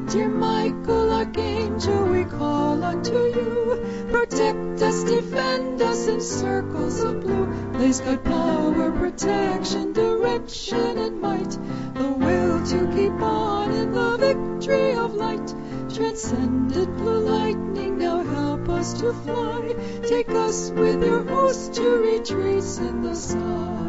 Dear Michael, Archangel, we call unto you. Protect us, defend us in circles of blue. Blaze God power, protection, direction, and might. The will to keep on in the victory of light. Transcendent blue lightning, now help us to fly. Take us with your host to retreats in the sky.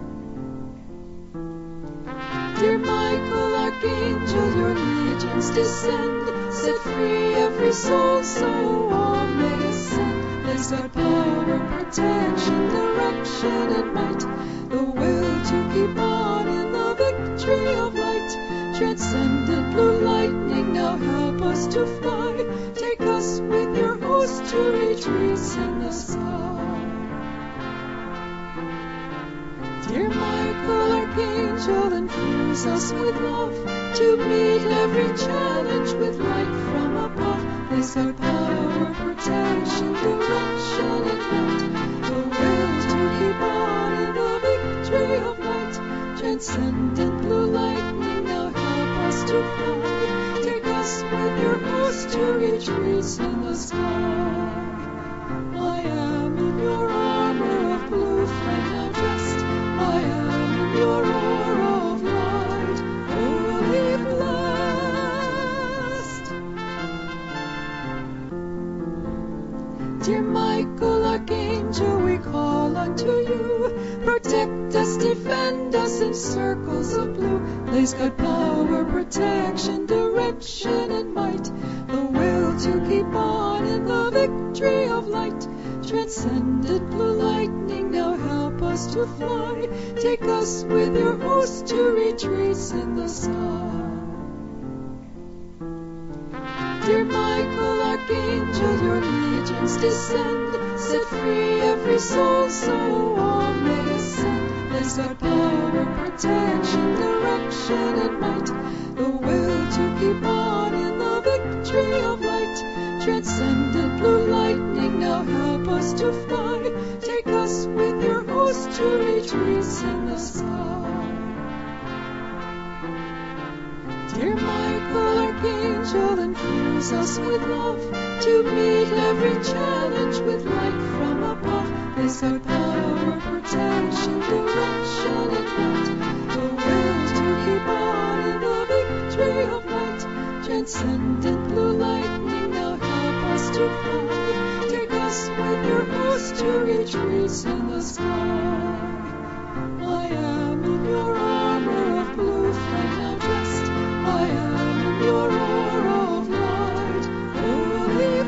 Dear Michael, Archangel, your legions descend. Set free every soul so all may ascend. Blaze God power, protection, direction, and might. The will to keep on in the victory of light. Transcendent blue lightning, now help us to fly. Take us with your host to retreats in the sky. Dear Michael, Archangel, infuse us with love to meet every challenge with light from above. Blaze God power, protection, direction, and might. The will to keep on in the victory of light. Transcendent blue lightning, now help us to fly. Take us with your host to retreats in the sky. I am in your armor of blue flame now dressed. I am in your aura of light, wholly blessed. Dear Michael, Archangel, we call unto you. Protect us, defend us in circles of blue. Blaze God power, protection, direction, and might. The will to keep on in the victory of light. Transcendent blue lightning, now help us to fly. Take us with your host to retreats in the sky. Dear Michael, Archangel, your legions descend. Set free every soul so all may ascend. Blaze God power, protection, direction, and might. The will to keep on in the victory of light. Transcendent blue lightning, now help us to fly. Take us with your host to retreats in the sky. Dear Michael, Archangel, infuse us with love to meet every challenge with light from above. Blaze God power, protection, direction, and might. The will to keep on in the victory of light. Transcendent blue lightning, now help us to fly. Take us with your host to retreats in the sky. I am in your armor of blue flame now dressed. I am in your aura of light, wholly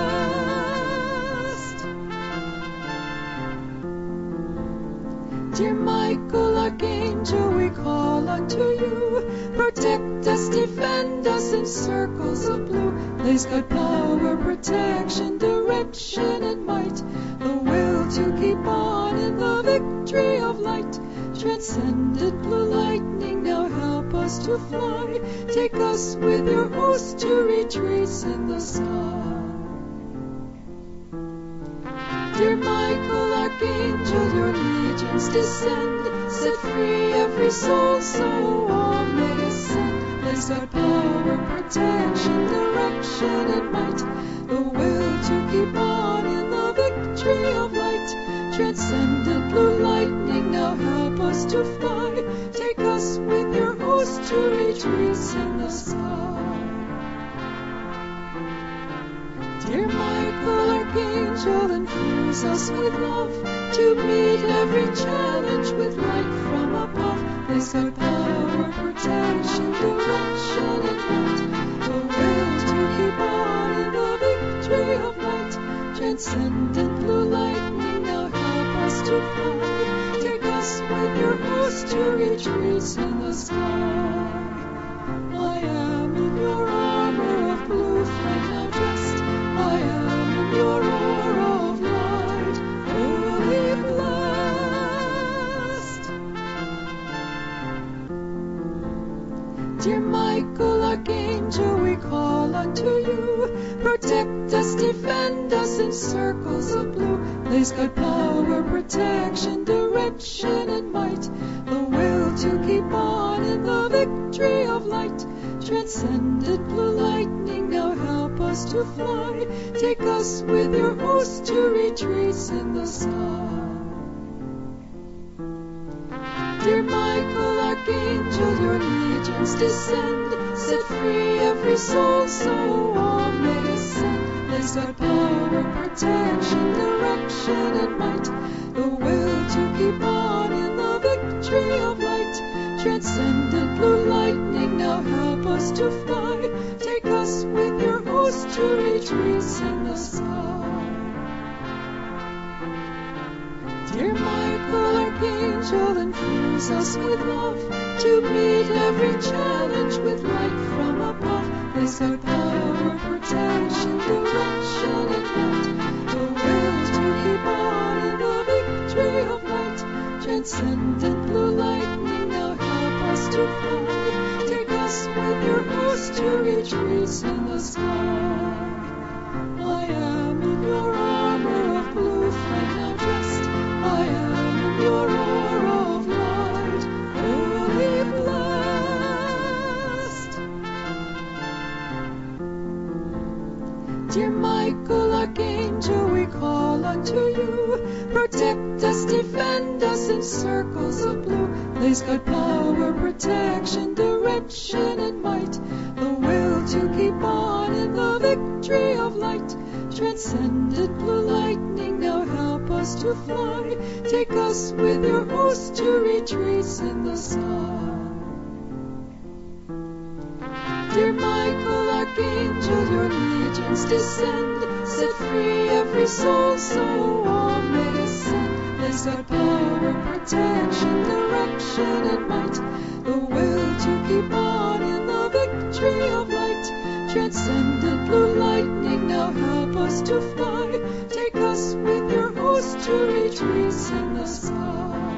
blessed. Dear Michael, Archangel, we call unto you. Protect us, defend us in circles of blue. Blaze God power, protection, direction, and might. The will to keep on in the victory of light. Transcendent blue lightning, now help us to fly. Take us with your host to retreats in the sky. Dear Michael, Archangel, your legions descend. Set free every soul so all may ascend. Blaze God power, protection, direction, and might. The will to keep on in the victory of light. Transcendent blue lightning, now help us to fly. Take us with your host to retreats in the sky. Dear Michael, Archangel, infuse us with love to meet every challenge with light from above. Blaze God power, protection, direction, and might. The will to keep on in the victory of light. Transcendent blue lightning, now help us to fly. Take us with your host to retreats in the sky. I am in your armor of blue flame now dressed. I am in your aura of light, wholly blessed. Dear Michael, Archangel, we call unto you. Protect us, defend us in circles of blue. Blaze God power, protection, direction, and might. The will to keep on in the victory of light. Transcendent blue lightning, now help us to fly. Take us with your host to retreats in the sky. Dear Michael, Archangel, your legions descend. Set free every soul so all may ascend. Place God power, protection, direction, and might. The will to keep on in the victory of light. Transcendent blue lightning, now help us to fly. Take us with your host to retreats in the sky. Dear Michael, Archangel, infuse us with love to meet every challenge with light from above. Place God power, protection, direction, and light. The will to keep on in the victory of light. Transcendent blue lightning, now help us to fly. Take us with your host to retreats in the sky. I am in your armor of blue flame now dressed. I am in your aura of light, early blessed. Dear Michael, Archangel, we call unto you. Protect us, defend us in circles of blue. Place God power, protection, direction, and might. The will to keep on in the victory of light. Transcendent blue lightning, now help us to fly. Take us with your host to retreats in the sky. Dear Michael, Archangel, your legions descend. Set free every soul so all may ascend. Place God power, protection, direction, and might. The will to keep on in the victory of light. Transcendent blue lightning, now help us to fly. Take us with your host to retreats in the sky.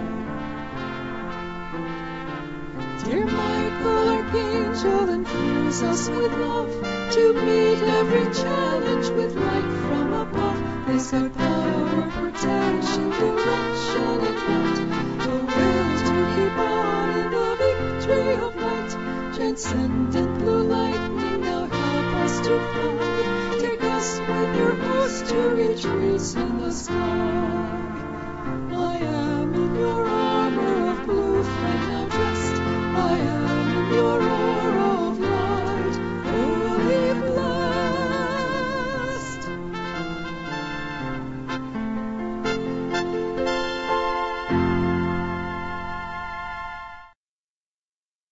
Dear Michael, Archangel, infuse us with love to meet every challenge with light from above. Place God power, protection, direction, and light. The will to keep on in the victory of light. Transcendent blue lightning, now help us to fly. Take us with your host to retreats in the sky.